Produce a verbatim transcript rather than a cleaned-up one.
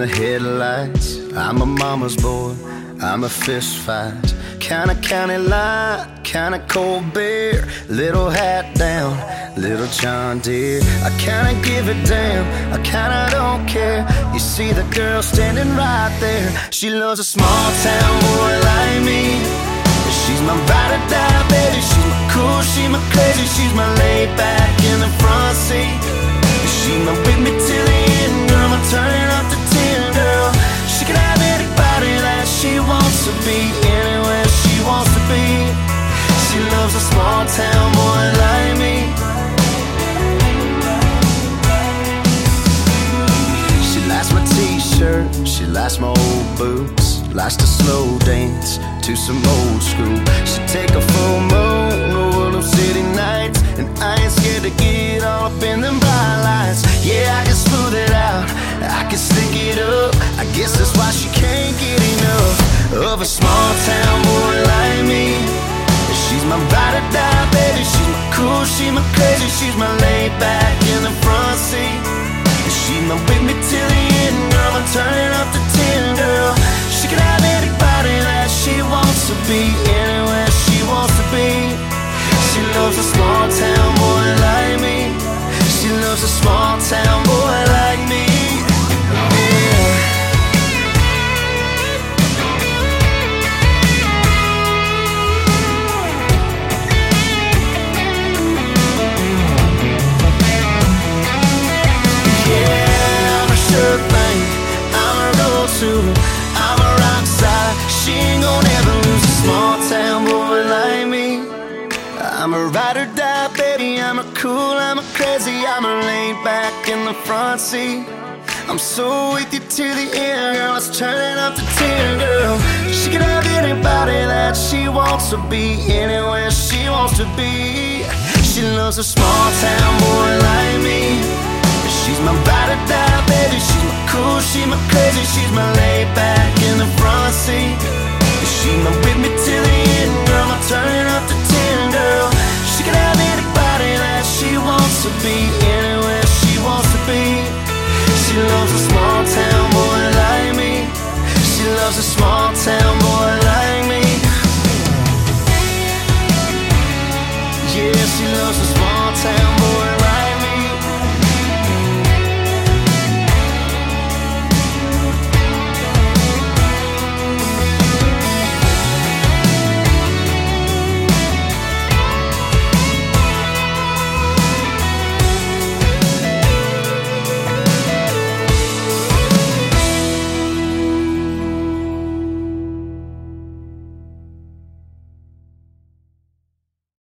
the headlights. I'm a mama's boy, I'm a fist fight. Kinda county line, kinda cold beer. Little hat down, little John Deere. I kinda give a damn, I kinda don't care. You see the girl standing right there. She loves a small town boy like me. She's my ride or die, baby. She's my cool, she's my crazy. She's my laid back in the front seat. She's my with me till the end, girl. I'm turning up to ten, girl. She can have anybody that she wants to be, anywhere she wants to be. She loves a small town boy like me. She likes my t-shirt, she likes my old boots, likes to slow dance to some old school. She take a full moon over them city nights, and I ain't scared to get all up in them bright lights. Yeah, I can smooth it out, I can slick it up. I guess that's why she can't get enough of a small town boy like me. She's my ride or die, baby. She's my cool, she's my crazy. She's my laid back in the front seat. She's my with me till the end, girl. I'm turning up to ten, girl. She can have anybody that she wants to be, anywhere she wants to be. She loves a small town boy like me. She loves a small town boy like me. Yeah. Sure thing, I'm a roll to, I'm a rock star. She ain't gonna ever lose a small town boy like me. I'm a ride or die, baby. I'm a cool, I'm a crazy. I'm a laid back in the front seat. I'm so with you to the end, girl. Let's turn it up to ten, girl. She can have anybody that she wants to be, anywhere she wants to be. She loves a small town boy like me. She's my ride or die, baby. She's my cool, she's my crazy. She's my laid back in the front seat. She's my with me till the end, girl. I'm turning up to ten, girl. She can have anybody that she wants to be, anywhere she wants to be. She loves a small town boy like me. She loves a small town